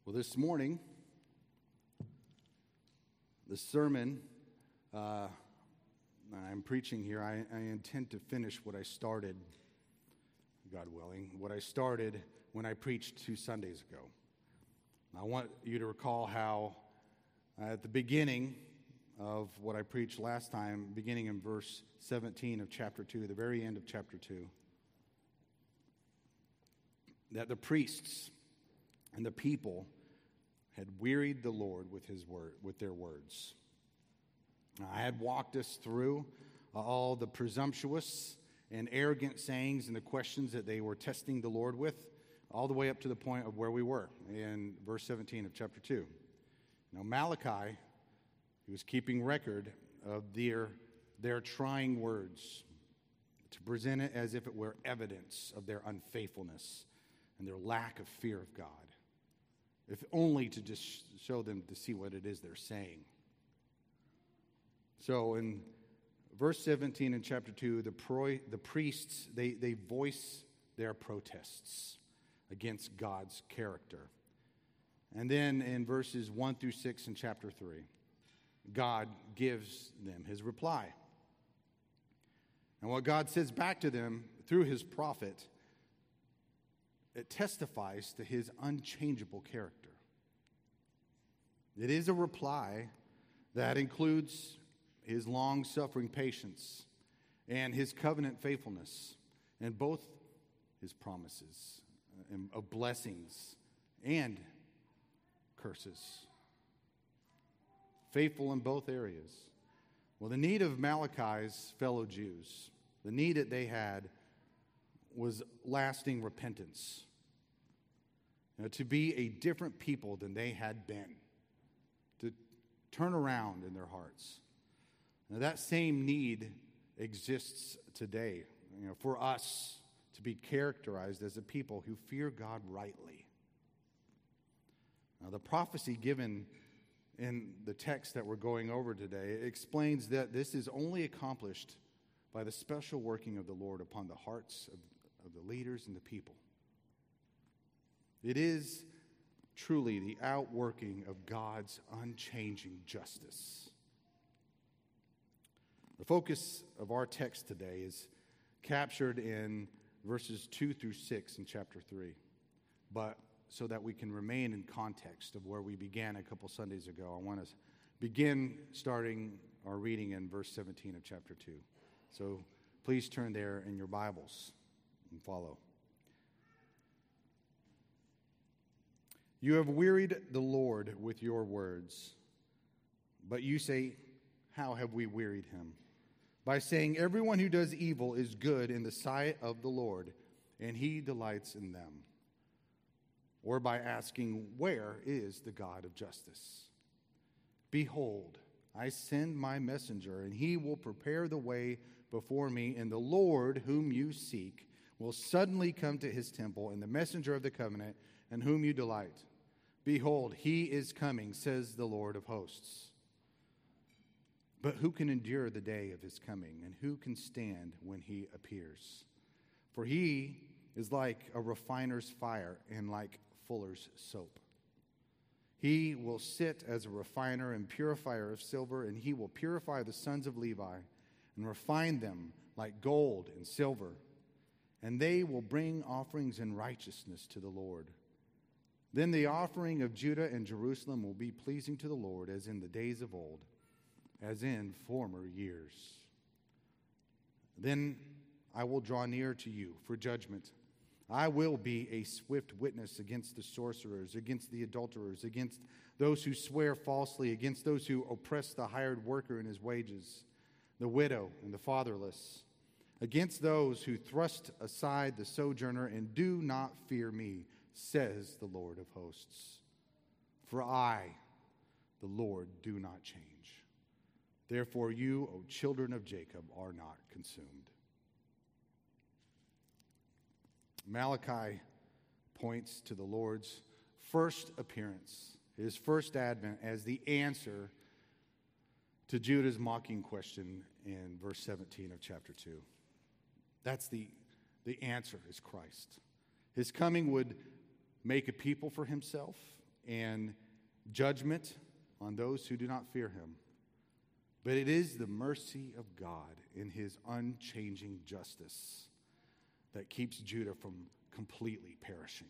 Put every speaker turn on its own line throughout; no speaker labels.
Well, this morning, the sermon I'm preaching here, I intend to finish what I started, God willing, what I started when I preached 2 Sundays ago. I want you to recall how at the beginning of what I preached last time, beginning in verse 17 of chapter 2, the very end of chapter 2, that the priests and the people had wearied the Lord with their words. I had walked us through all the presumptuous and arrogant sayings and the questions that they were testing the Lord with, all the way up to the point of where we were in verse 17 of chapter 2. Now Malachi, he was keeping record of their trying words to present it as if it were evidence of their unfaithfulness and their lack of fear of God, if only to just show them to see what it is they're saying. So in verse 17 in chapter 2, the priests, they voice their protests against God's character. And then in verses 1 through 6 in chapter 3, God gives them his reply. And what God says back to them through his prophet, it testifies to his unchangeable character. It is a reply that includes his long-suffering patience and his covenant faithfulness, and both his promises of blessings and curses. Faithful in both areas. Well, the need of Malachi's fellow Jews, the need that they had was lasting repentance. To be a different people than they had been. To turn around in their hearts. Now, that same need exists today, for us to be characterized as a people who fear God rightly. Now, the prophecy given in the text that we're going over today explains that this is only accomplished by the special working of the Lord upon the hearts of the leaders and the people. It is truly the outworking of God's unchanging justice. The focus of our text today is captured in verses 2 through 6 in chapter 3. But so that we can remain in context of where we began a couple Sundays ago, I want to begin starting our reading in verse 17 of chapter 2. So please turn there in your Bibles and follow. You have wearied the Lord with your words, but you say, how have we wearied him? By saying, everyone who does evil is good in the sight of the Lord, and he delights in them. Or by asking, where is the God of justice? Behold, I send my messenger, and he will prepare the way before me, and the Lord whom you seek will suddenly come to his temple, and the messenger of the covenant, in whom you delight. Behold, he is coming, says the Lord of hosts. But who can endure the day of his coming, and who can stand when he appears? For he is like a refiner's fire and like fuller's soap. He will sit as a refiner and purifier of silver, and he will purify the sons of Levi and refine them like gold and silver. And they will bring offerings in righteousness to the Lord. Then the offering of Judah and Jerusalem will be pleasing to the Lord as in the days of old, as in former years. Then I will draw near to you for judgment. I will be a swift witness against the sorcerers, against the adulterers, against those who swear falsely, against those who oppress the hired worker in his wages, the widow and the fatherless, against those who thrust aside the sojourner and do not fear me, says the Lord of hosts. For I, the Lord, do not change. Therefore you, O children of Jacob, are not consumed. Malachi points to the Lord's first appearance, his first advent, as the answer to Judah's mocking question in verse 17 of chapter 2. That's the answer is Christ. His coming would make a people for himself and judgment on those who do not fear him. But it is the mercy of God in his unchanging justice that keeps Judah from completely perishing.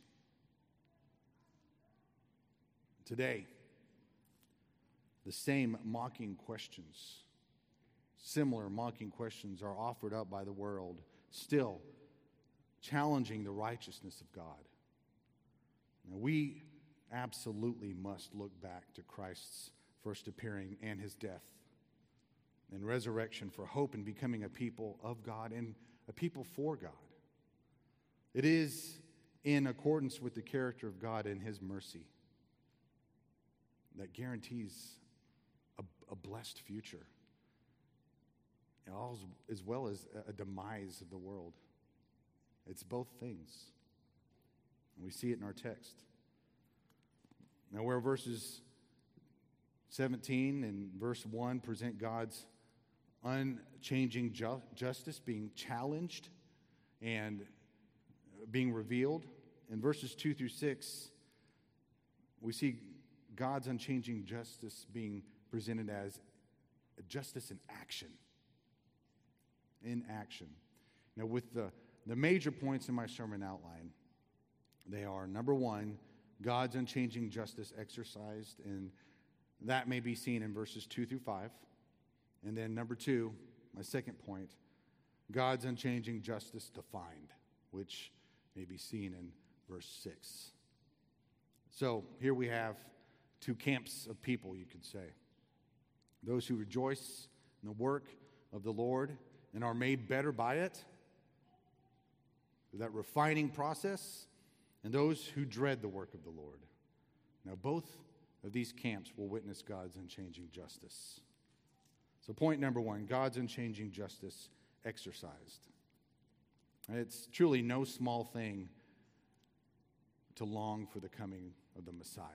Today, the same mocking questions, similar mocking questions are offered up by the world, still challenging the righteousness of God. Now, we absolutely must look back to Christ's first appearing and his death and resurrection for hope in becoming a people of God and a people for God. It is in accordance with the character of God and his mercy that guarantees a blessed future, as well as a demise of the world. It's both things. And we see it in our text. Now, where verses 17 and verse 1 present God's unchanging justice being challenged and being revealed, in verses 2 through 6, we see God's unchanging justice being presented as a justice in action. In action. Now, with the major points in my sermon outline, they are, number one, God's unchanging justice exercised, and that may be seen in verses 2 through 5. And then number two, my second point, God's unchanging justice defined, which may be seen in verse 6. So here we have two camps of people, you could say. Those who rejoice in the work of the Lord and are made better by it, through that refining process, and those who dread the work of the Lord. Now, both of these camps will witness God's unchanging justice. So point number one, God's unchanging justice exercised. It's truly no small thing to long for the coming of the Messiah.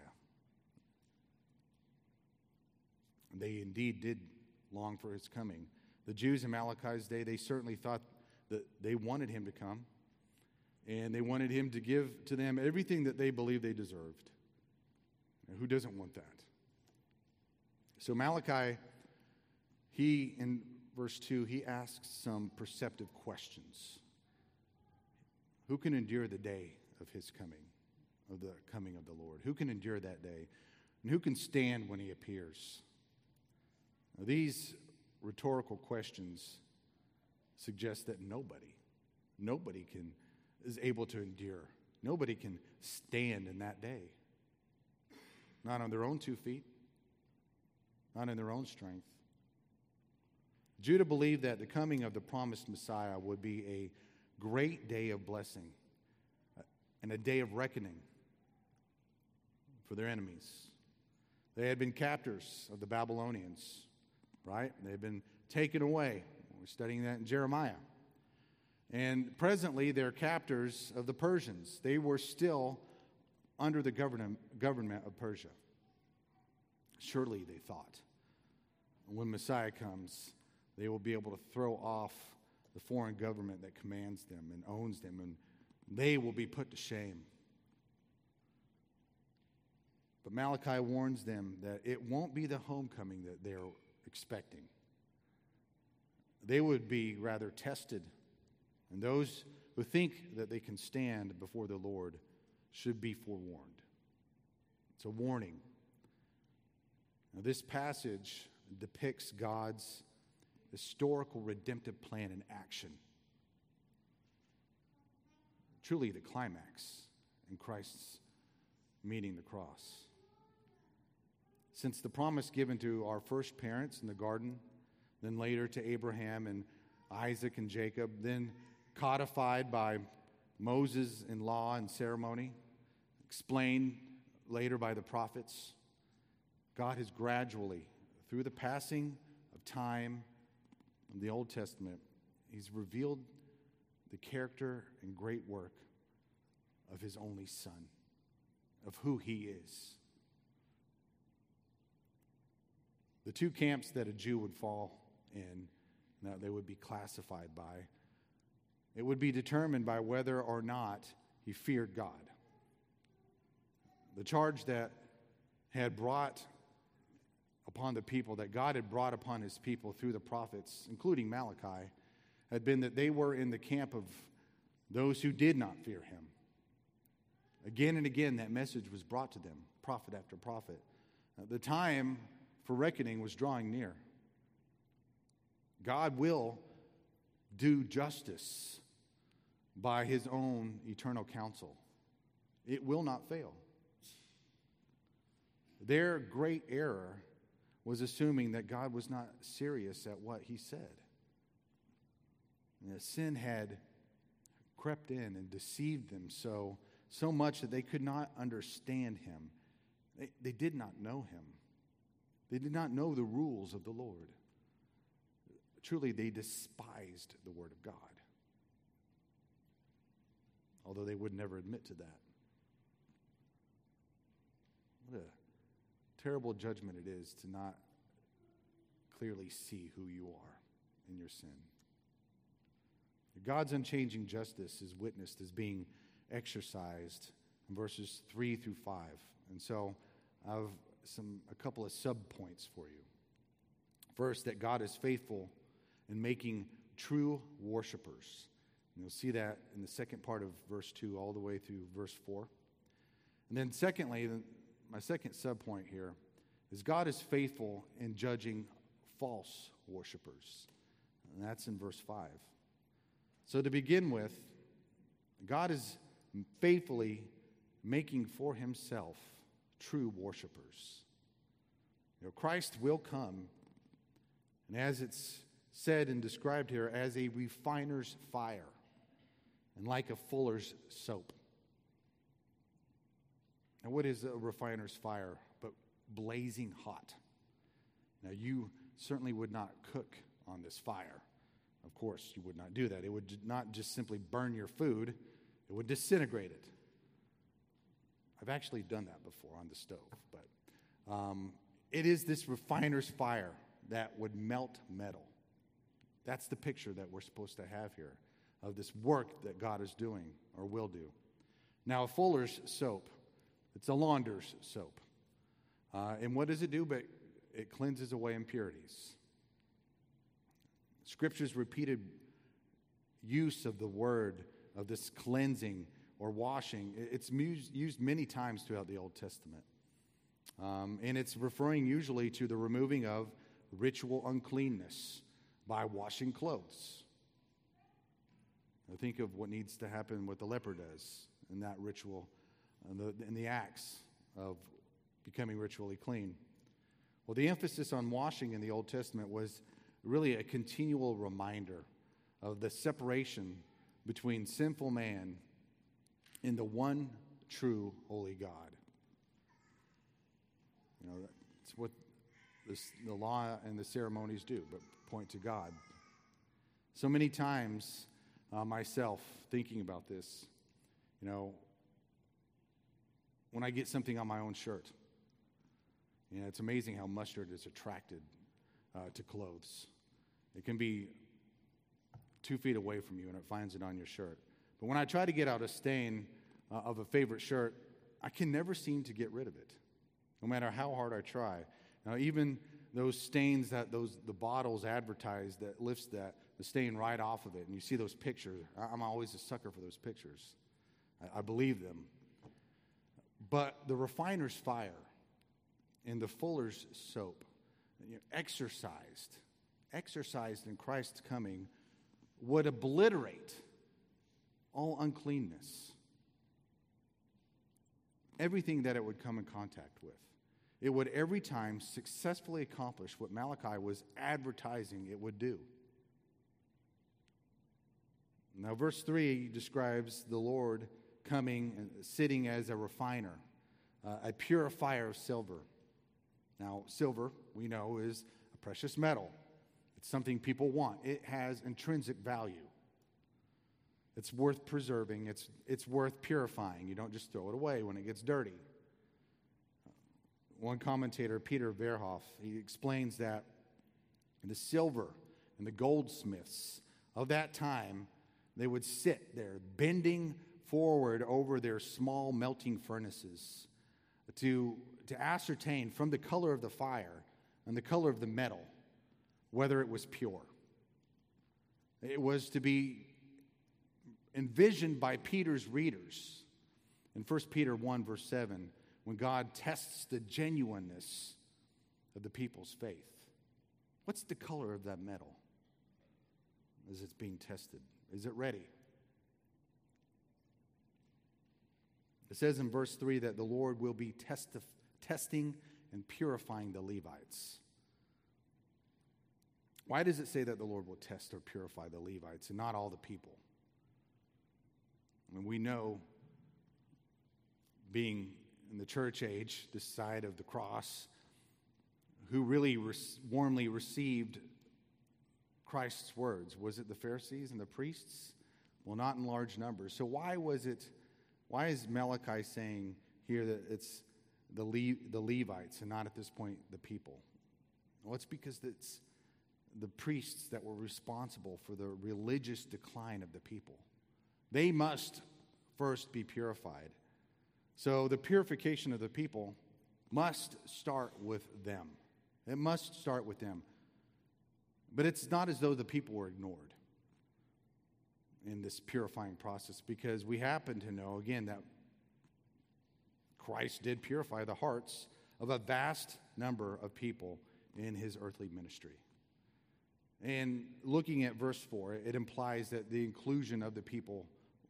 They indeed did long for his coming. The Jews in Malachi's day, they certainly thought that they wanted him to come, and they wanted him to give to them everything that they believed they deserved. Now, who doesn't want that? So Malachi, in verse 2, he asks some perceptive questions. Who can endure the day of his coming, of the coming of the Lord? Who can endure that day? And who can stand when he appears? Now, these rhetorical questions suggest that nobody is able to endure. Nobody can stand in that day. Not on their own 2 feet, not in their own strength. Judah believed that the coming of the promised Messiah would be a great day of blessing and a day of reckoning for their enemies. They had been captors of the Babylonians, right? They had been taken away. We're studying that in Jeremiah. And presently, they're captors of the Persians. They were still under the government of Persia. Surely, they thought, when Messiah comes, they will be able to throw off the foreign government that commands them and owns them, and they will be put to shame. But Malachi warns them that it won't be the homecoming that they're expecting. They would be rather tested, and those who think that they can stand before the Lord should be forewarned. It's a warning. Now, this passage depicts God's historical redemptive plan in action. Truly the climax in Christ's meeting the cross. Since the promise given to our first parents in the garden, then later to Abraham and Isaac and Jacob, then codified by Moses in law and ceremony, explained later by the prophets, God has gradually, through the passing of time in the Old Testament, he's revealed the character and great work of his only Son, of who he is. The two camps that a Jew would fall in, that they would be classified by, it would be determined by whether or not he feared God. The charge that had brought upon the people, that God had brought upon his people through the prophets, including Malachi, had been that they were in the camp of those who did not fear him. Again and again, that message was brought to them, prophet after prophet. The time for reckoning was drawing near. God will do justice by his own eternal counsel. It will not fail. Their great error was assuming that God was not serious at what he said. And that sin had crept in and deceived them so much that they could not understand him. They did not know him. They did not know the rules of the Lord. Truly, they despised the word of God, although they would never admit to that. What a terrible judgment it is to not clearly see who you are in your sin. God's unchanging justice is witnessed as being exercised in verses 3 through 5. And so I have a couple of sub-points for you. First, that God is faithful in making true worshipers. And you'll see that in the second part of verse 2 all the way through verse 4. And then secondly, my second sub-point here is God is faithful in judging false worshipers. And that's in verse 5. So to begin with, God is faithfully making for himself true worshipers. Christ will come, and as it's said and described here, as a refiner's fire and like a fuller's soap. Now, what is a refiner's fire but blazing hot? Now, you certainly would not cook on this fire. Of course, you would not do that. It would not just simply burn your food. It would disintegrate it. I've actually done that before on the stove. But it is this refiner's fire that would melt metal. That's the picture that we're supposed to have here of this work that God is doing or will do. Now, a fuller's soap, it's a launder's soap. And what does it do? But it cleanses away impurities. Scripture's repeated use of the word of this cleansing or washing, it's used many times throughout the Old Testament. And it's referring usually to the removing of ritual uncleanness by washing clothes. Now think of what needs to happen, what the leper does in that ritual, in the acts of becoming ritually clean. Well, the emphasis on washing in the Old Testament was really a continual reminder of the separation between sinful man and the one true holy God. That's what the law and the ceremonies do, but point to God. So many times, myself, thinking about this, when I get something on my own shirt, it's amazing how mustard is attracted to clothes. It can be 2 feet away from you and it finds it on your shirt. But when I try to get out a stain of a favorite shirt, I can never seem to get rid of it, no matter how hard I try. Now, even those stains that the bottles advertise that lifts the stain right off of it, and you see those pictures. I'm always a sucker for those pictures. I believe them. But the refiner's fire and the fuller's soap, exercised in Christ's coming, would obliterate all uncleanness. Everything that it would come in contact with. It would every time successfully accomplish what Malachi was advertising it would do. Now, verse 3 describes the Lord coming and sitting as a refiner, a purifier of silver. Now, silver, we know, is a precious metal. It's something people want. It has intrinsic value. It's worth preserving. It's worth purifying. You don't just throw it away when it gets dirty. One commentator, Peter Verhoff, he explains that the silver and the goldsmiths of that time, they would sit there bending forward over their small melting furnaces to to ascertain from the color of the fire and the color of the metal whether it was pure. It was to be envisioned by Peter's readers in 1 Peter 1, verse 7, when God tests the genuineness of the people's faith. What's the color of that metal as it's being tested? Is it ready? It says in verse 3 that the Lord will be testing and purifying the Levites. Why does it say that the Lord will test or purify the Levites and not all the people? I mean, we know, being in the church age, this side of the cross, who really warmly received Christ's words. Was it the Pharisees and the priests? Well, not in large numbers. So why is Malachi saying here that it's the Levites and not at this point the people? Well, it's because it's the priests that were responsible for the religious decline of the people. They must first be purified. So the purification of the people must start with them. It must start with them. But it's not as though the people were ignored in this purifying process, because we happen to know, again, that Christ did purify the hearts of a vast number of people in his earthly ministry. And looking at verse 4, it implies that the inclusion of the people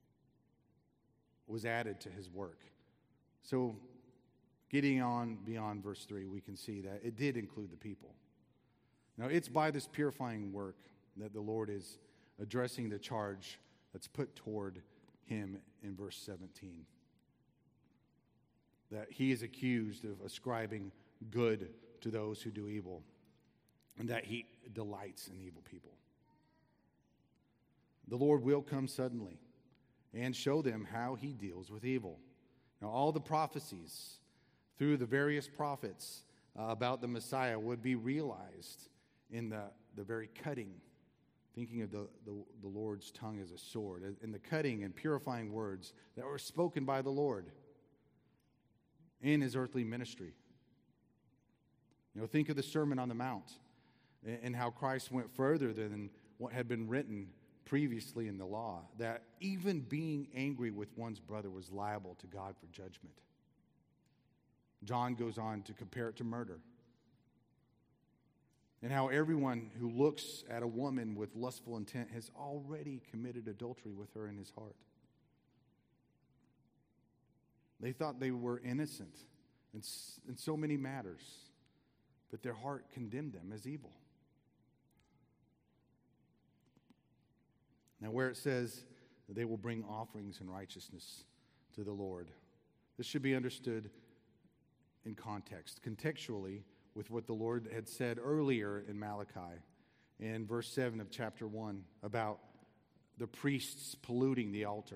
was added to his work. So getting on beyond verse 3, we can see that it did include the people. Now, it's by this purifying work that the Lord is addressing the charge that's put toward him in verse 17. That he is accused of ascribing good to those who do evil, and that he delights in evil people. The Lord will come suddenly and show them how he deals with evil. Now, all the prophecies through the various prophets about the Messiah would be realized in the very cutting, thinking of the Lord's tongue as a sword, in the cutting and purifying words that were spoken by the Lord in his earthly ministry. Think of the Sermon on the Mount and how Christ went further than what had been written previously in the law, that even being angry with one's brother was liable to God for judgment. John goes on to compare it to murder. And how everyone who looks at a woman with lustful intent has already committed adultery with her in his heart. They thought they were innocent in so many matters, but their heart condemned them as evil. Now, where it says that they will bring offerings in righteousness to the Lord, this should be understood in context, contextually, with what the Lord had said earlier in Malachi, in verse 7 of chapter 1, about the priests polluting the altar.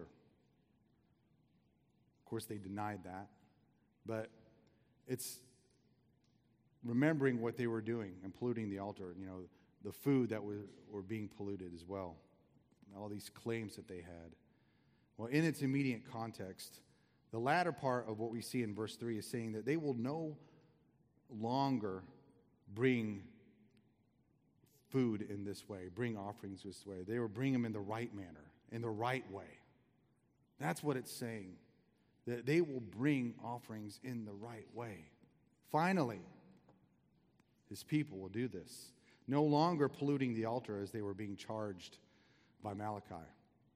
Of course, they denied that, but it's remembering what they were doing and polluting the altar, the food that were being polluted as well, all these claims that they had. Well, in its immediate context, the latter part of what we see in verse 3 is saying that they will no longer bring food in this way, bring offerings this way. They will bring them in the right manner, in the right way. That's what it's saying, that they will bring offerings in the right way. Finally, his people will do this, no longer polluting the altar as they were being charged by Malachi.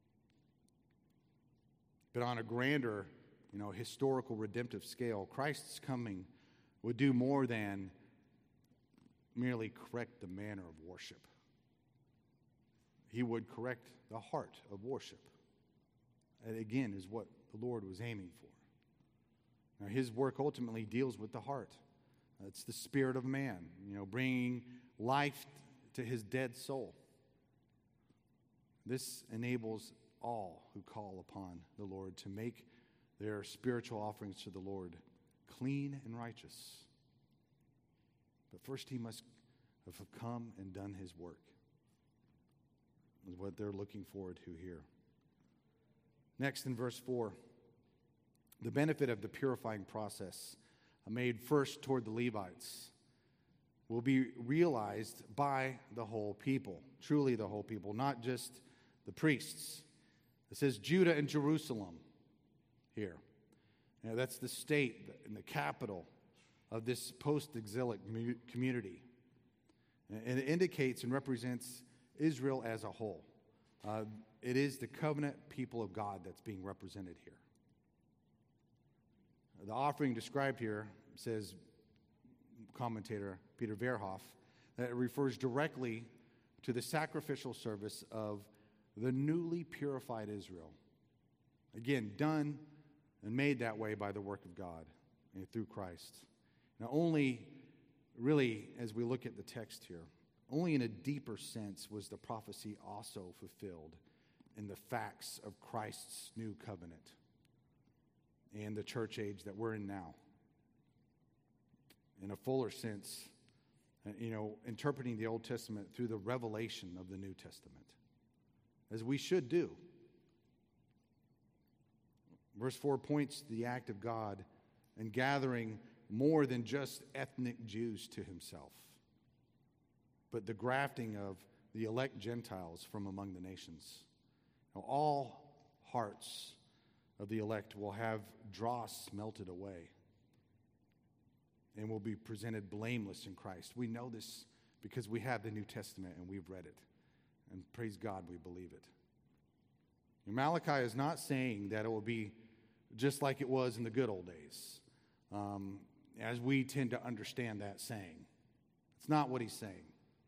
But on a grander, historical redemptive scale, Christ's coming would do more than merely correct the manner of worship. He would correct the heart of worship. And again, is what the Lord was aiming for. Now, his work ultimately deals with the heart. It's the spirit of man, bringing life to his dead soul. This enables all who call upon the Lord to make their spiritual offerings to the Lord clean and righteous. But first he must have come and done his work. Is what they're looking forward to here. Next in verse 4, the benefit of the purifying process made first toward the Levites will be realized by the whole people, truly the whole people, not just the priests. It says Judah and Jerusalem here. Now, that's the state and the capital of this post-exilic community. And it indicates and represents Israel as a whole. It is the covenant people of God that's being represented here. The offering described here, says commentator Peter Verhoff, that it refers directly to the sacrificial service of the newly purified Israel. Again, done and made that way by the work of God and through Christ. Now, only really, as we look at the text here, only in a deeper sense was the prophecy also fulfilled in the facts of Christ's new covenant and the church age that we're in now. In a fuller sense, interpreting the Old Testament through the revelation of the New Testament, as we should do. Verse 4 points to the act of God in gathering more than just ethnic Jews to himself, but the grafting of the elect Gentiles from among the nations. Now, all hearts of the elect will have dross melted away and will be presented blameless in Christ. We know this because we have the New Testament and we've read it. And praise God, we believe it. And Malachi is not saying that it will be just like it was in the good old days, as we tend to understand that saying. It's not what he's saying.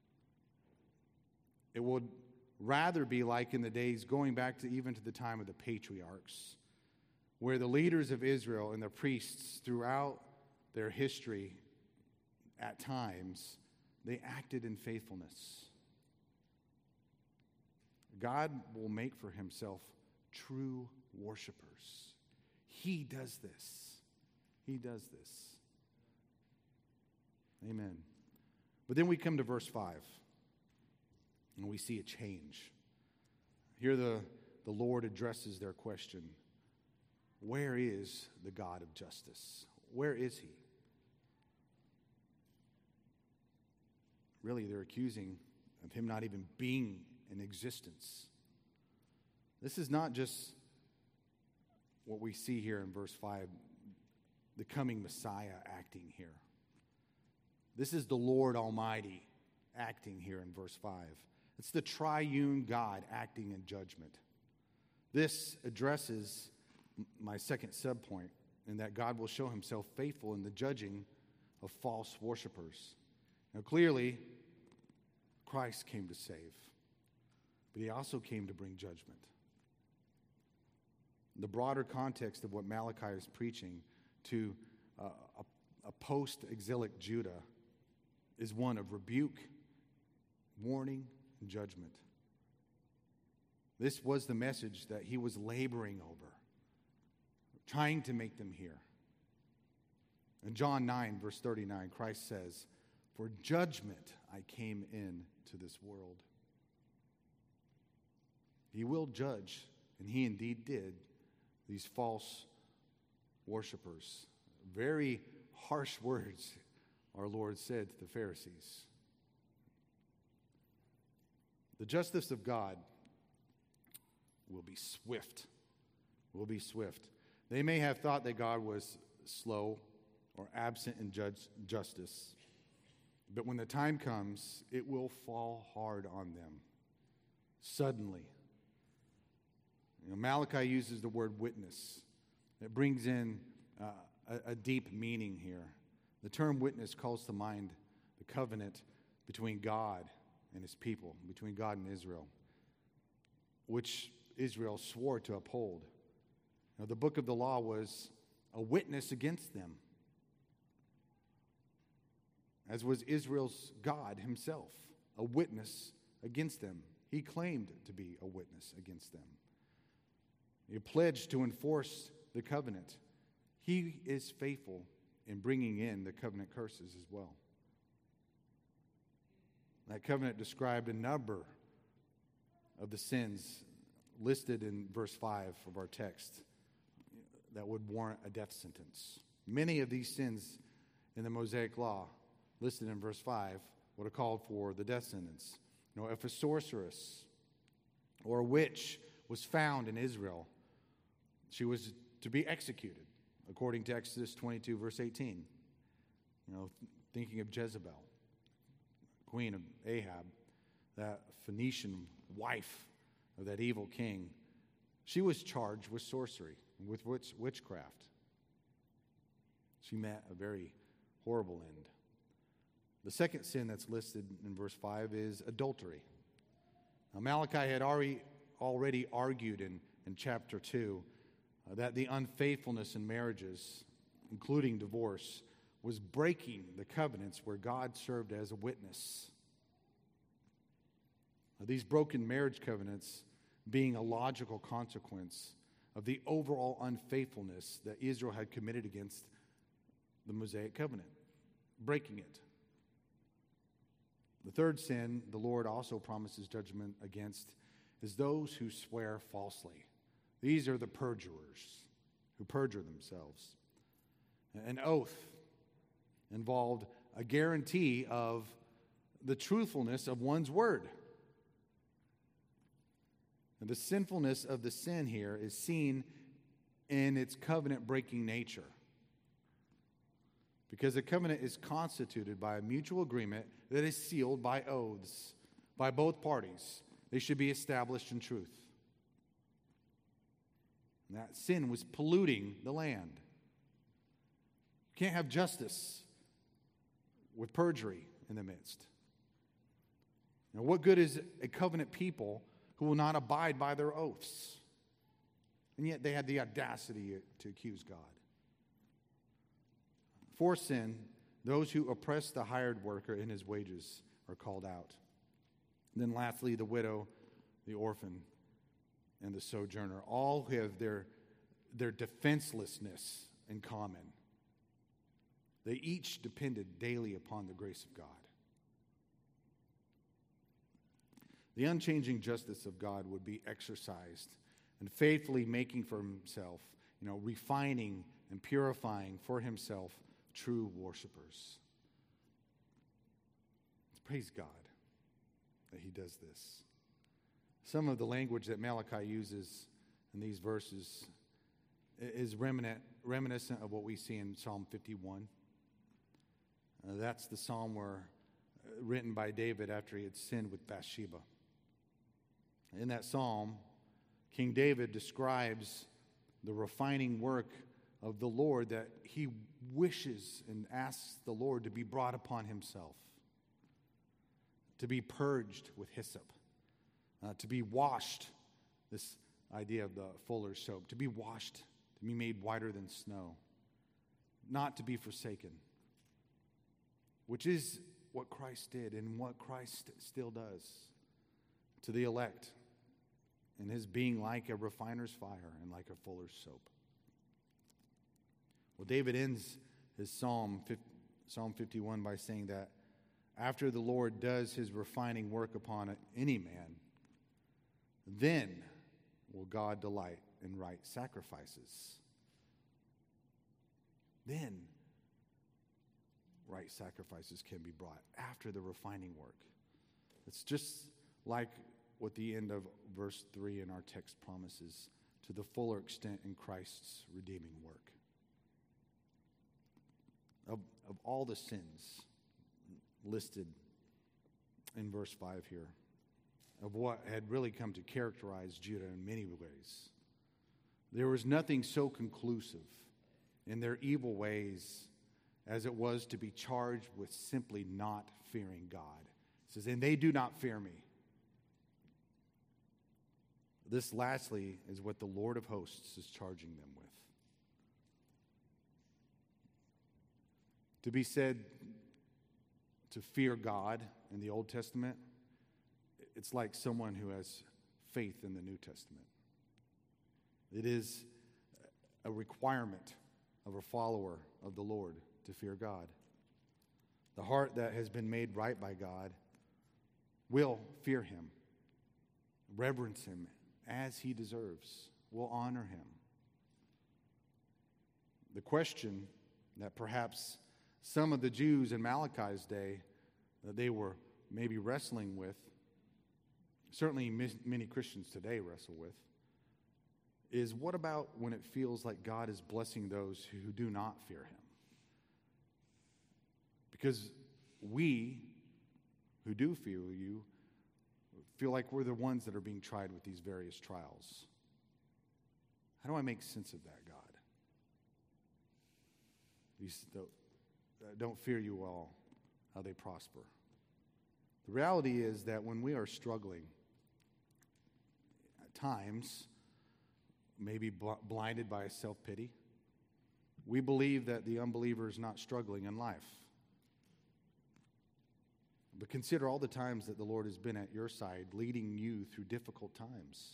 It would rather be like in the days going back to even to the time of the patriarchs, where the leaders of Israel and the priests throughout their history, at times, they acted in faithfulness. God will make for himself true worshipers. He does this. He does this. Amen. But then we come to verse 5, and we see a change. Here the Lord addresses their question. Where is the God of justice? Where is he? Really, they're accusing of him not even being in existence. This is not just what we see here in verse 5, the coming Messiah acting here. This is the Lord Almighty acting here in verse 5. It's the triune God acting in judgment. This addresses my second subpoint, in that God will show himself faithful in the judging of false worshipers. Now, clearly, Christ came to save, but he also came to bring judgment. The broader context of what Malachi is preaching to a post-exilic Judah is one of rebuke, warning, and judgment. This was the message that he was laboring over, trying to make them hear. In John 9, verse 39, Christ says, "For judgment I came into this world." He will judge, and he indeed did, these false worshipers. Very harsh words our Lord said to the Pharisees. The justice of God will be swift. Will be swift. They may have thought that God was slow or absent in justice, but when the time comes, it will fall hard on them, suddenly. Malachi uses the word witness. It brings in a deep meaning here. The term witness calls to mind the covenant between God and his people, between God and Israel, which Israel swore to uphold. Now, the book of the law was a witness against them, as was Israel's God himself, a witness against them. He claimed to be a witness against them. He pledged to enforce the covenant. He is faithful in bringing in the covenant curses as well. That covenant described a number of the sins listed in verse 5 of our text that would warrant a death sentence. Many of these sins in the Mosaic Law, listed in verse 5, would have called for the death sentence. If a sorceress or a witch was found in Israel, she was to be executed, according to Exodus 22, verse 18. Thinking of Jezebel, queen of Ahab, that Phoenician wife of that evil king. She was charged with sorcery, with witchcraft. She met a very horrible end. The second sin that's listed in verse 5 is adultery. Now, Malachi had already argued in chapter 2 that the unfaithfulness in marriages, including divorce, was breaking the covenants where God served as a witness. Now, these broken marriage covenants being a logical consequence of the overall unfaithfulness that Israel had committed against the Mosaic covenant, breaking it. The third sin the Lord also promises judgment against is those who swear falsely. These are the perjurers who perjure themselves. An oath involved a guarantee of the truthfulness of one's word. And the sinfulness of the sin here is seen in its covenant-breaking nature. Because a covenant is constituted by a mutual agreement that is sealed by oaths by both parties. They should be established in truth. And that sin was polluting the land. You can't have justice with perjury in the midst. Now, what good is a covenant people who will not abide by their oaths? And yet they had the audacity to accuse God. Fourth sin, those who oppress the hired worker in his wages are called out. And then lastly, the widow, the orphan, and the sojourner all have their defenselessness in common. They each depended daily upon the grace of God. The unchanging justice of God would be exercised and faithfully making for himself, refining and purifying for himself true worshipers. Praise God that he does this. Some of the language that Malachi uses in these verses is reminiscent of what we see in Psalm 51. That's the psalm written by David after he had sinned with Bathsheba. In that psalm, King David describes the refining work of the Lord that he wishes and asks the Lord to be brought upon himself, to be purged with hyssop, to be washed, this idea of the fuller's soap, to be washed, to be made whiter than snow, not to be forsaken, which is what Christ did and what Christ still does to the elect in his being like a refiner's fire and like a fuller's soap. Well, David ends his Psalm 51 by saying that after the Lord does his refining work upon any man, then will God delight in right sacrifices. Then right sacrifices can be brought after the refining work. It's just like what the end of verse 3 in our text promises, to the fuller extent in Christ's redeeming work. Of all the sins listed in verse 5 here, of what had really come to characterize Judah in many ways, there was nothing so conclusive in their evil ways as it was to be charged with simply not fearing God. It says, and they do not fear me. This, lastly, is what the Lord of hosts is charging them with. To be said to fear God in the Old Testament, it's like someone who has faith in the New Testament. It is a requirement of a follower of the Lord to fear God. The heart that has been made right by God will fear him, reverence him as he deserves, will honor him. The question that perhaps some of the Jews in Malachi's day that they were maybe wrestling with, certainly many Christians today wrestle with, is what about when it feels like God is blessing those who do not fear him? Because we who do fear you feel like we're the ones that are being tried with these various trials. How do I make sense of that, God? These don't fear you all, how they prosper. The reality is that when we are struggling, at times, maybe blinded by self-pity, we believe that the unbeliever is not struggling in life. But consider all the times that the Lord has been at your side, leading you through difficult times.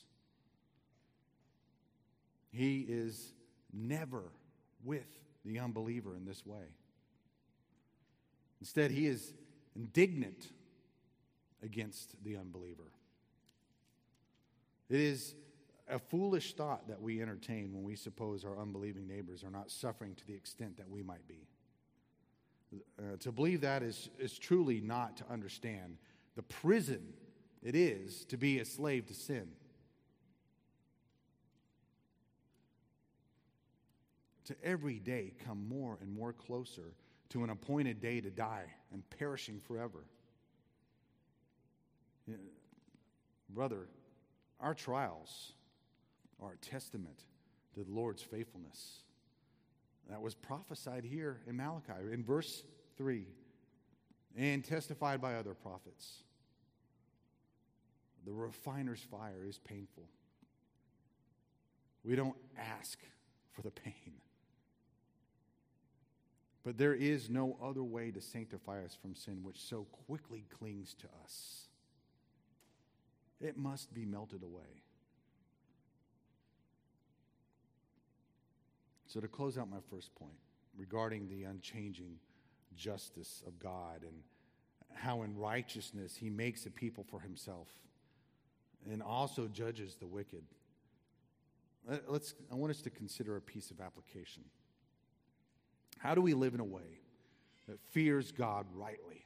He is never with the unbeliever in this way. Instead, he is indignant against the unbeliever. It is a foolish thought that we entertain when we suppose our unbelieving neighbors are not suffering to the extent that we might be. To believe that is truly not to understand the prison it is to be a slave to sin. To every day come more and more closer to an appointed day to die and perishing forever. Brother, our trials are a testament to the Lord's faithfulness. That was prophesied here in Malachi, in verse 3, and testified by other prophets. The refiner's fire is painful. We don't ask for the pain. But there is no other way to sanctify us from sin which so quickly clings to us. It must be melted away. So to close out my first point regarding the unchanging justice of God and how in righteousness he makes a people for himself and also judges the wicked, I want us to consider a piece of application. How do we live in a way that fears God rightly?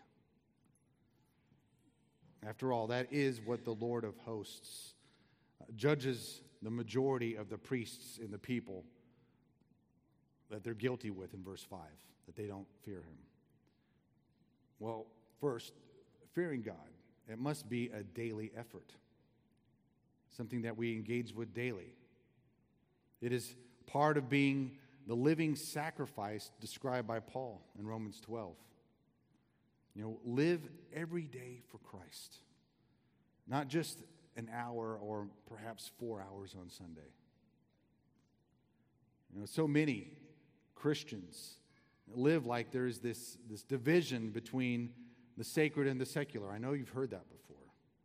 After all, that is what the Lord of hosts judges the majority of the priests in the people that they're guilty with in verse 5, that they don't fear him. Well, first, fearing God, it must be a daily effort, something that we engage with daily. It is part of being the living sacrifice described by Paul in Romans 12. Live every day for Christ, not just an hour or perhaps 4 hours on Sunday. So many Christians live like there is this division between the sacred and the secular. I know you've heard that before.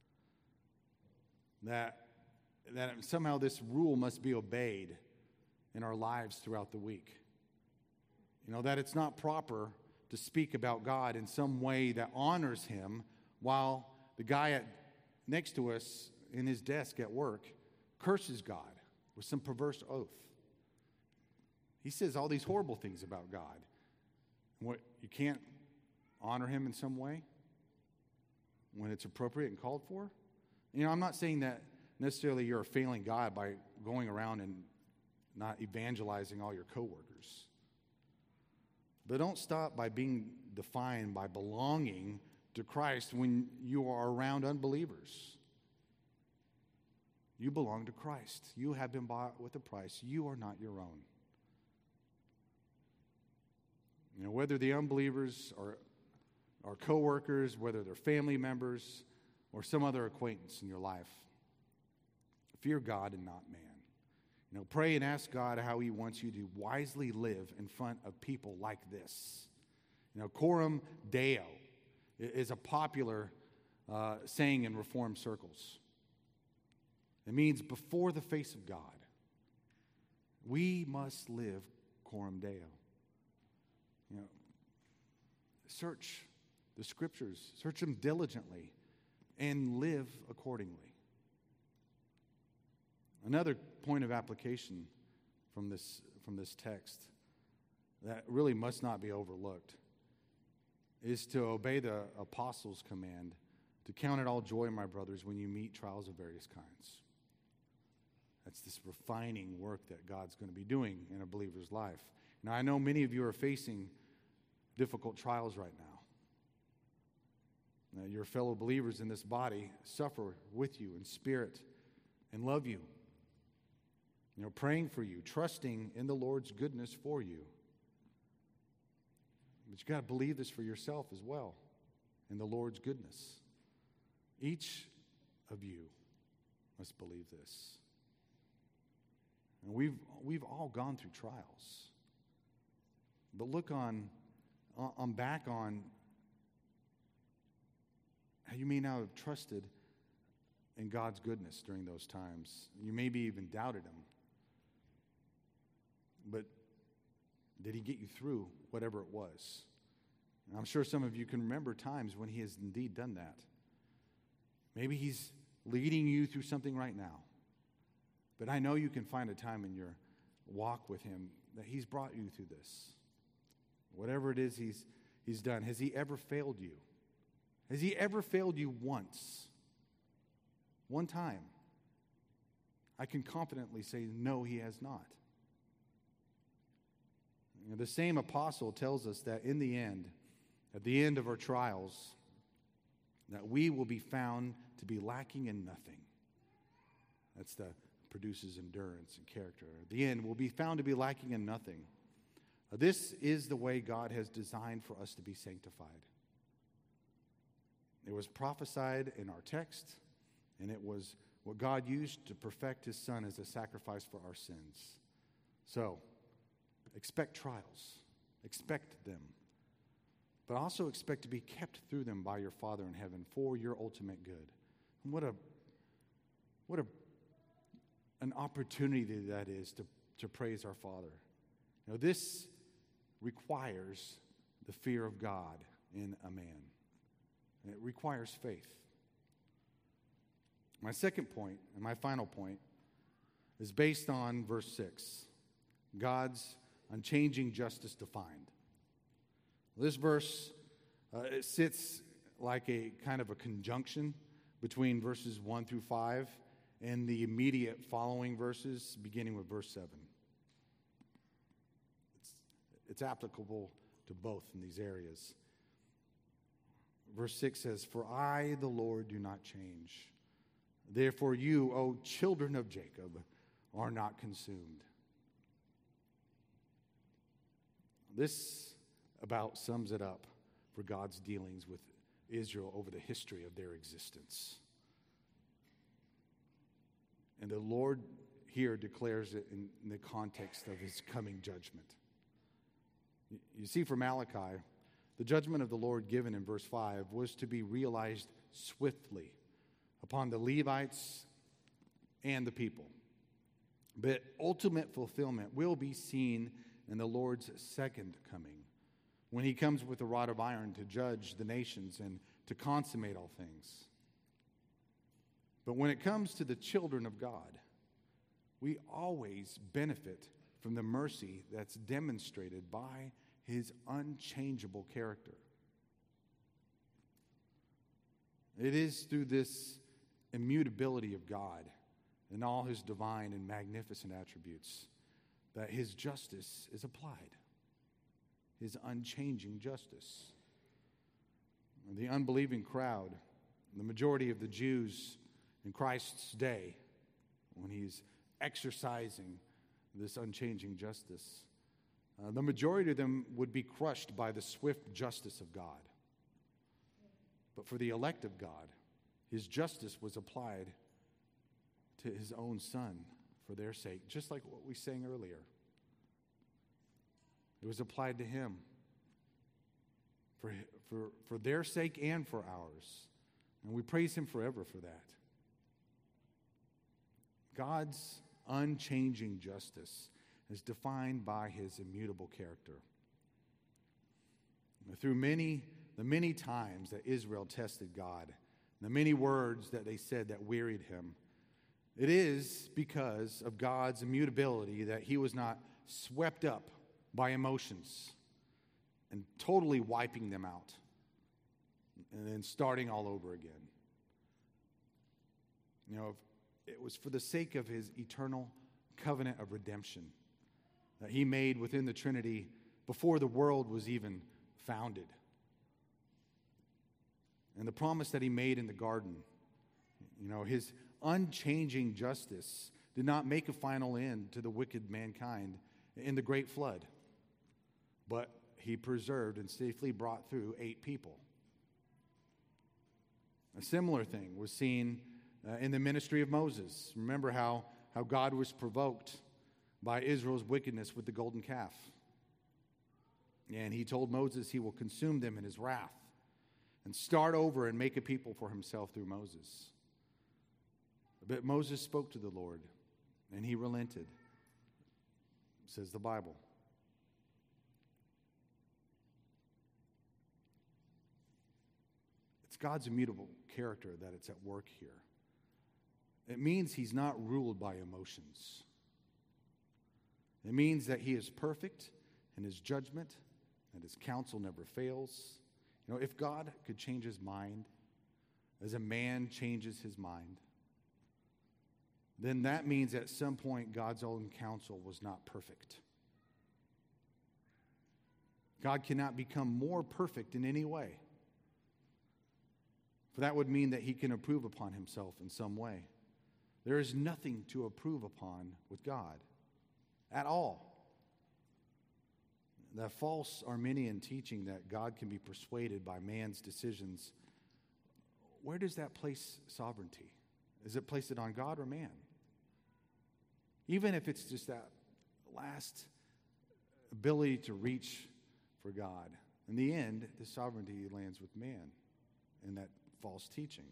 That somehow this rule must be obeyed in our lives throughout the week. That it's not proper to speak about God in some way that honors him while the guy next to us in his desk at work curses God with some perverse oath. He says all these horrible things about God. What, you can't honor him in some way when it's appropriate and called for? I'm not saying that necessarily you're failing God by going around and not evangelizing all your coworkers. But don't stop by being defined by belonging to Christ when you are around unbelievers. You belong to Christ. You have been bought with a price. You are not your own. Whether the unbelievers are coworkers, whether they're family members, or some other acquaintance in your life, fear God and not man. Pray and ask God how he wants you to wisely live in front of people like this. Coram Deo is a popular saying in Reformed circles. It means before the face of God. We must live coram Deo. Search the scriptures, search them diligently, and live accordingly. Another point of application from this text that really must not be overlooked is to obey the apostles' command to count it all joy, my brothers, when you meet trials of various kinds. That's this refining work that God's going to be doing in a believer's life. Now, I know many of you are facing difficult trials right now. Your fellow believers in this body suffer with you in spirit and love you. Praying for you, trusting in the Lord's goodness for you. But you got to believe this for yourself as well, in the Lord's goodness. Each of you must believe this. And we've all gone through trials. But look back on how you may now have trusted in God's goodness during those times. You maybe even doubted Him. But did He get you through whatever it was? And I'm sure some of you can remember times when He has indeed done that. Maybe He's leading you through something right now. But I know you can find a time in your walk with Him that He's brought you through this. Whatever it is He's done. Has He ever failed you? Has He ever failed you once? One time? I can confidently say, no, He has not. The same apostle tells us that in the end, at the end of our trials, that we will be found to be lacking in nothing. That's the produces endurance and character. At the end, we'll be found to be lacking in nothing. This is the way God has designed for us to be sanctified. It was prophesied in our text, and it was what God used to perfect His Son as a sacrifice for our sins. So, expect trials. Expect them. But also expect to be kept through them by your Father in heaven for your ultimate good. And what an opportunity that is to praise our Father. This requires the fear of God in a man. And it requires faith. My second point, and my final point, is based on verse 6. God's unchanging justice defined. This verse it sits like a kind of a conjunction between verses 1 through 5 and the immediate following verses, beginning with verse 7. It's applicable to both in these areas. Verse 6 says, "For I, the Lord, do not change. Therefore you, O children of Jacob, are not consumed." This about sums it up for God's dealings with Israel over the history of their existence. And the Lord here declares it in the context of His coming judgment. You see, for Malachi, the judgment of the Lord given in verse 5 was to be realized swiftly upon the Levites and the people. But ultimate fulfillment will be seen in the Lord's second coming, when He comes with a rod of iron to judge the nations and to consummate all things. But when it comes to the children of God, we always benefit from the mercy that's demonstrated by His unchangeable character. It is through this immutability of God and all His divine and magnificent attributes that His justice is applied. His unchanging justice. The unbelieving crowd, the majority of the Jews in Christ's day, when He's exercising this unchanging justice, the majority of them would be crushed by the swift justice of God. But for the elect of God, His justice was applied to His own Son for their sake, just like what we sang earlier. It was applied to Him for their sake and for ours. And we praise Him forever for that. God's unchanging justice is defined by His immutable character. Through the many times that Israel tested God, the many words that they said that wearied Him, it is because of God's immutability that He was not swept up by emotions and totally wiping them out and then starting all over again. You know, it was for the sake of his eternal covenant of redemption that he made within the Trinity before the world was even founded. And the promise that he made in the garden, you know, his unchanging justice did not make a final end to the wicked mankind in the great flood, but he preserved and safely brought through 8 people. A similar thing was seen in the ministry of Moses. Remember how God was provoked by Israel's wickedness with the golden calf. And he told Moses he will consume them in his wrath and start over and make a people for himself through Moses. But Moses spoke to the Lord, and he relented, says the Bible. It's God's immutable character that it's at work here. It means he's not ruled by emotions. It means that he is perfect in his judgment, and his counsel never fails. You know, if God could change his mind as a man changes his mind, then that means at some point God's own counsel was not perfect. God cannot become more perfect in any way. For that would mean that he can approve upon himself in some way. There is nothing to approve upon with God at all. That false Arminian teaching that God can be persuaded by man's decisions, where does that place sovereignty? Is it placed on God or man? Even if it's just that last ability to reach for God, in the end, the sovereignty lands with man in that false teaching.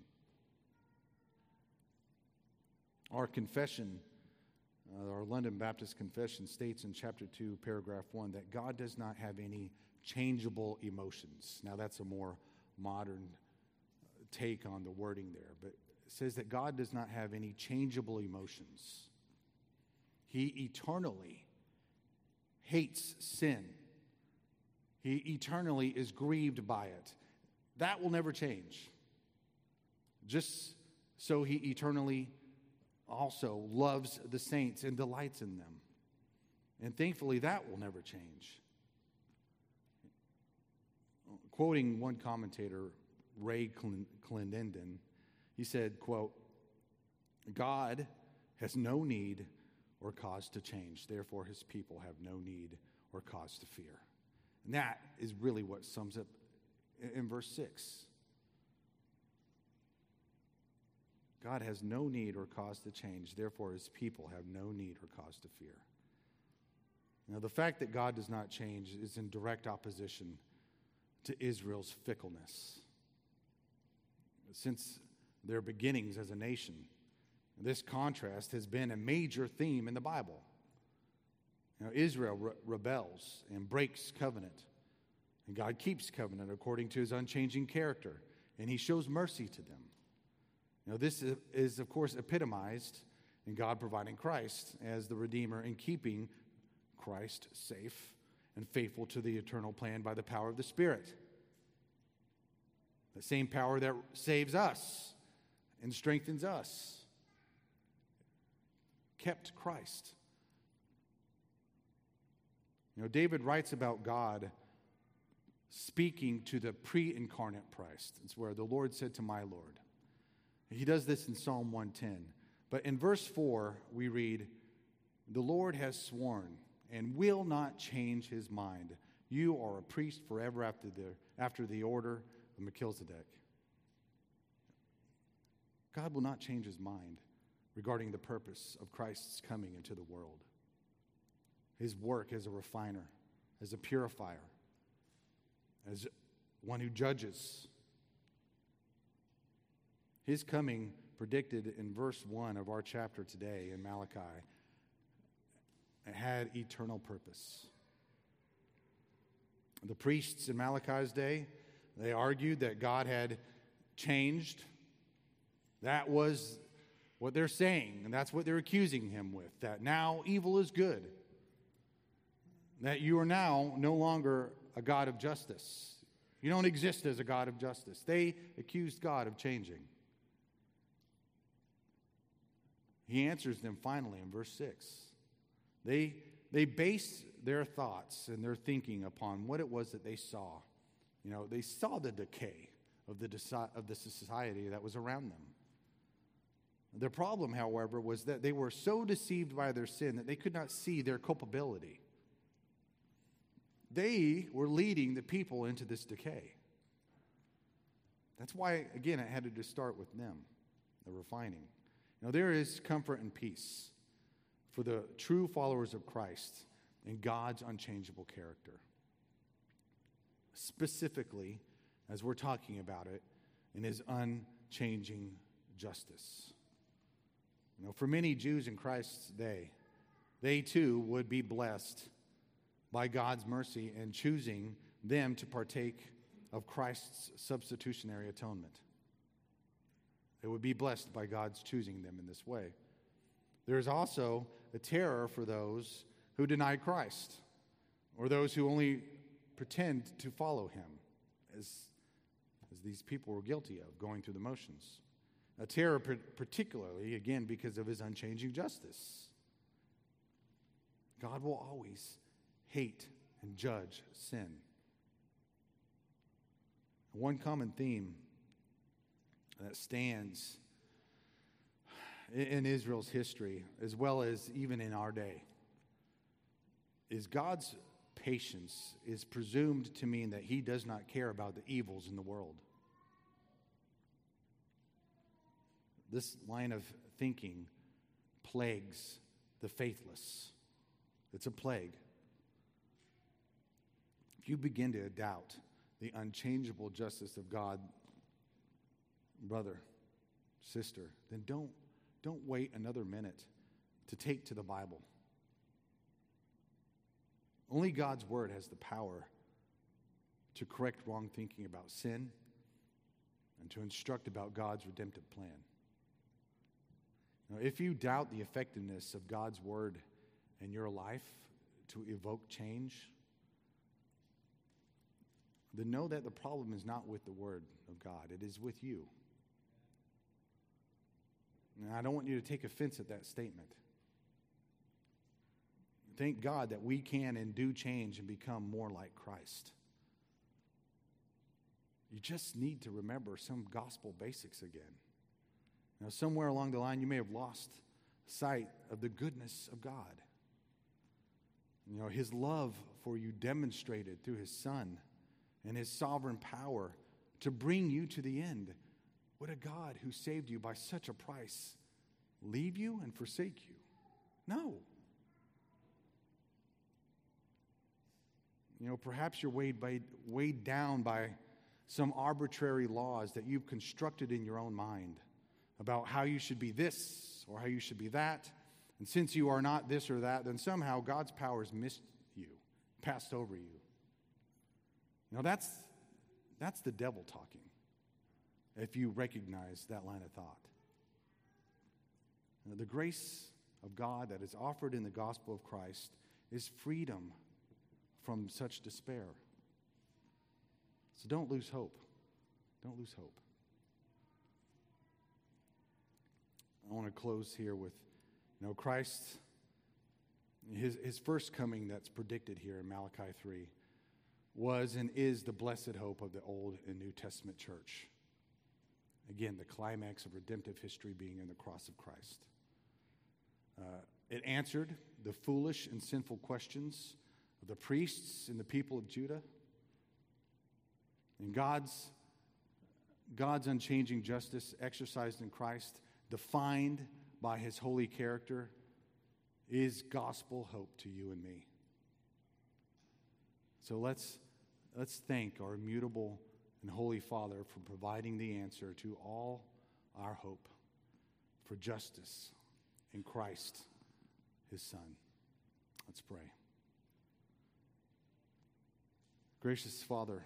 Our confession, our London Baptist Confession states in chapter 2, paragraph 1, that God does not have any changeable emotions. Now, that's a more modern take on the wording there, but it says that God does not have any changeable emotions. He eternally hates sin. He eternally is grieved by it. That will never change. Just so he eternally also loves the saints and delights in them. And thankfully, that will never change. Quoting one commentator, Ray Clendenden, he said, quote, "God has no need or cause to change. Therefore, his people have no need or cause to fear." And that is really what sums up in verse 6. God has no need or cause to change. Therefore, his people have no need or cause to fear. Now, the fact that God does not change is in direct opposition to Israel's fickleness. Since their beginnings as a nation, this contrast has been a major theme in the Bible. You know, Israel rebels and breaks covenant, and God keeps covenant according to his unchanging character, and he shows mercy to them. Now, this is, of course, epitomized in God providing Christ as the Redeemer and keeping Christ safe and faithful to the eternal plan by the power of the Spirit. The same power that saves us and strengthens us kept Christ. You know, David writes about God speaking to the pre-incarnate Christ. It's where the Lord said to my Lord. He does this in Psalm 110. But in verse 4, we read, "The Lord has sworn and will not change his mind. You are a priest forever after the order of Melchizedek." God will not change his mind regarding the purpose of Christ's coming into the world. His work as a refiner, as a purifier, as one who judges. His coming, predicted in verse 1 of our chapter today in Malachi, had eternal purpose. The priests in Malachi's day, they argued that God had changed. That was what they're saying, and that's what they're accusing him with, that now evil is good, that you are now no longer a God of justice. You don't exist as a God of justice. They accused God of changing. He answers them finally in verse 6. They base their thoughts and their thinking upon what it was that they saw. They saw the decay of the society that was around them. Their problem, however, was that they were so deceived by their sin that they could not see their culpability. They were leading the people into this decay. That's why, again, it had to just start with them, the refining. There is comfort and peace for the true followers of Christ in God's unchangeable character. Specifically, as we're talking about it, in his unchanging justice. For many Jews in Christ's day, they too would be blessed by God's mercy in choosing them to partake of Christ's substitutionary atonement. They would be blessed by God's choosing them in this way. There is also a terror for those who deny Christ, or those who only pretend to follow him, as these people were guilty of, going through the motions. A terror particularly, again, because of his unchanging justice. God will always hate and judge sin. One common theme that stands in Israel's history, as well as even in our day, is God's patience is presumed to mean that he does not care about the evils in the world. This line of thinking plagues the faithless. It's a plague. If you begin to doubt the unchangeable justice of God, brother, sister, then don't wait another minute to take to the Bible. Only God's word has the power to correct wrong thinking about sin and to instruct about God's redemptive plan. If you doubt the effectiveness of God's word in your life to evoke change, then know that the problem is not with the word of God. It is with you. And I don't want you to take offense at that statement. Thank God that we can and do change and become more like Christ. You just need to remember some gospel basics again. Somewhere along the line, you may have lost sight of the goodness of God. His love for you demonstrated through his Son and his sovereign power to bring you to the end. Would a God who saved you by such a price leave you and forsake you? No. Perhaps you're weighed down by some arbitrary laws that you've constructed in your own mind about how you should be this or how you should be that. And since you are not this or that, then somehow God's power has missed you, passed over you. That's the devil talking, if you recognize that line of thought. The grace of God that is offered in the gospel of Christ is freedom from such despair. So don't lose hope. Don't lose hope. I want to close here with, Christ, his first coming that's predicted here in Malachi 3 was and is the blessed hope of the Old and New Testament church. Again, the climax of redemptive history being in the cross of Christ. It answered the foolish and sinful questions of the priests and the people of Judah. And God's unchanging justice exercised in Christ, defined by his holy character, is gospel hope to you and me. So let's thank our immutable and holy Father for providing the answer to all our hope for justice in Christ, his Son. Let's pray. Gracious Father,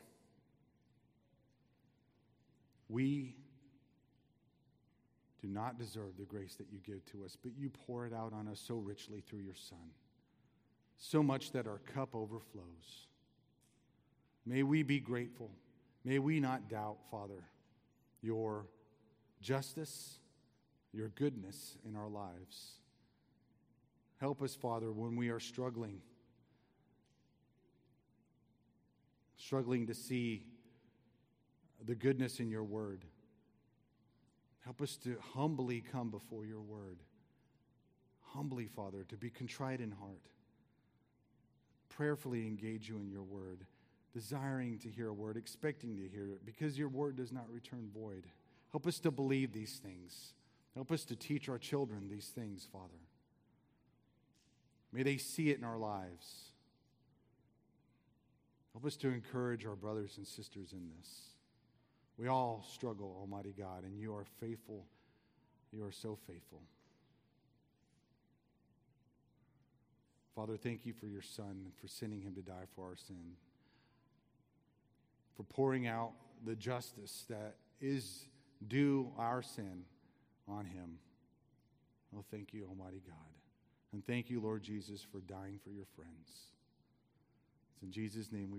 we do not deserve the grace that you give to us, but you pour it out on us so richly through your Son, so much that our cup overflows. May we be grateful May we not doubt, Father, your justice, your goodness in our lives. Help us, Father, when we are struggling to see the goodness in your word. Help us to humbly come before your word. Humbly, Father, to be contrite in heart. Prayerfully engage you in your word, desiring to hear a word, expecting to hear it, because your word does not return void. Help us to believe these things. Help us to teach our children these things, Father. May they see it in our lives. Help us to encourage our brothers and sisters in this. We all struggle, Almighty God, and you are faithful. You are so faithful. Father, thank you for your Son and for sending him to die for our sin, for pouring out the justice that is due our sin on him. Oh, thank you, Almighty God. And thank you, Lord Jesus, for dying for your friends. It's in Jesus' name we